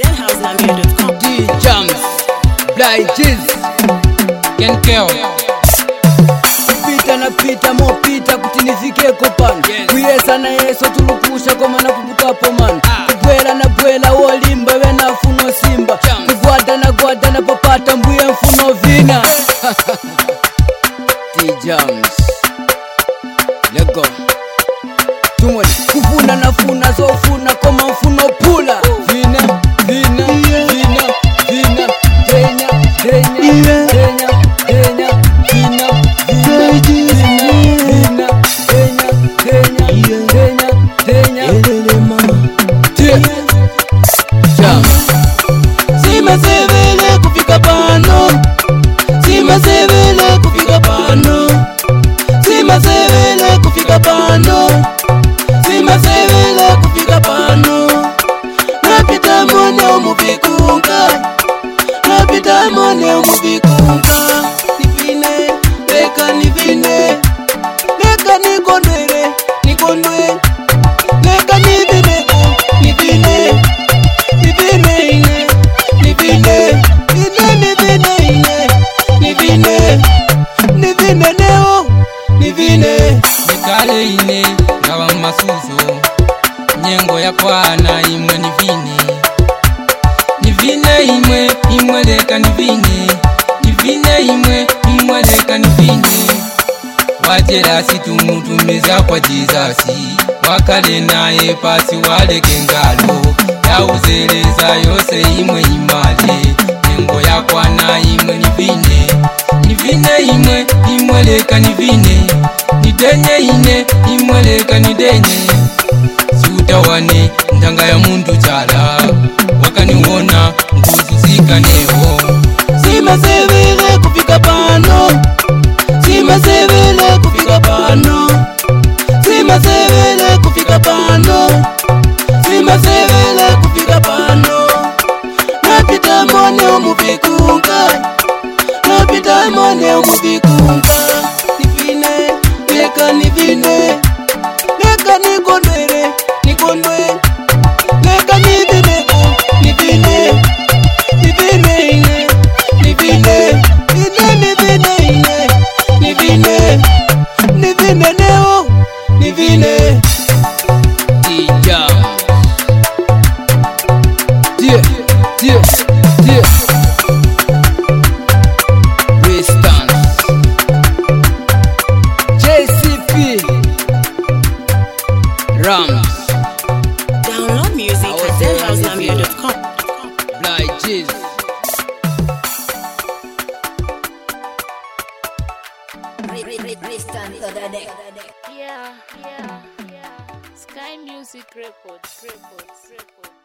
denhousenamir.com. D-Jams, Blind Jiz, Ken Keo. Pita na pita mo pita kuti nifike kopani. Kuyesa na yeso tulukusha kwa mana kubukapo man. Kubwela na bwela wolimba wena funo simba. Kugwada na papata mbuye mfuno vina. D-Jams, let go. Tumwe kufuna na funa zofuna koma mfuno pula. Vina Denya Simazevele kufika pano, simazevele kufika pano, simazevele kufika pano, simazevele kufika pano. Napita mone umuvikunga, napita mone umuvikunga. Nivine, leka nivine, leka nikondwele, nikondwe, leka nivineko, nivine, nivine ine, nivine, nivine ine, nivine, nivine neo, nivine. Nikale ine, ngawa masuzo, nyengo ya kwana imwe nivine. Nivine imwe leka nivine, nivine imwe leka nivine. Wajera situmutumiza kwa jizasi, wakale naye pasi waleke ngalo. Yauzeleza yose imwe imale, nyengo ya kwana imwe nivine. Nivine imwe leka nivine, nidenye ine imwe leka nidenye. Siutawane ndanga ya muntu chala, wakaniwona nkuzuzika neho. Simazevele kufika pano, simazevele kufika pano, simazevele kufika pano, simazevele kufika pano. Napita mone umuvikunga, napita mone umuvikunga. Nivine, leka nivine, leka nikondwele, nikondwe, leka nivineko, nivine, nivine ine, nivine, nivine ine, nivine, nivine neo, nivine. D-Jams, Resistance, JCP, Rams, Download music at denhousenamir.com. Blind Jiz. Yeah. Sky Music Records.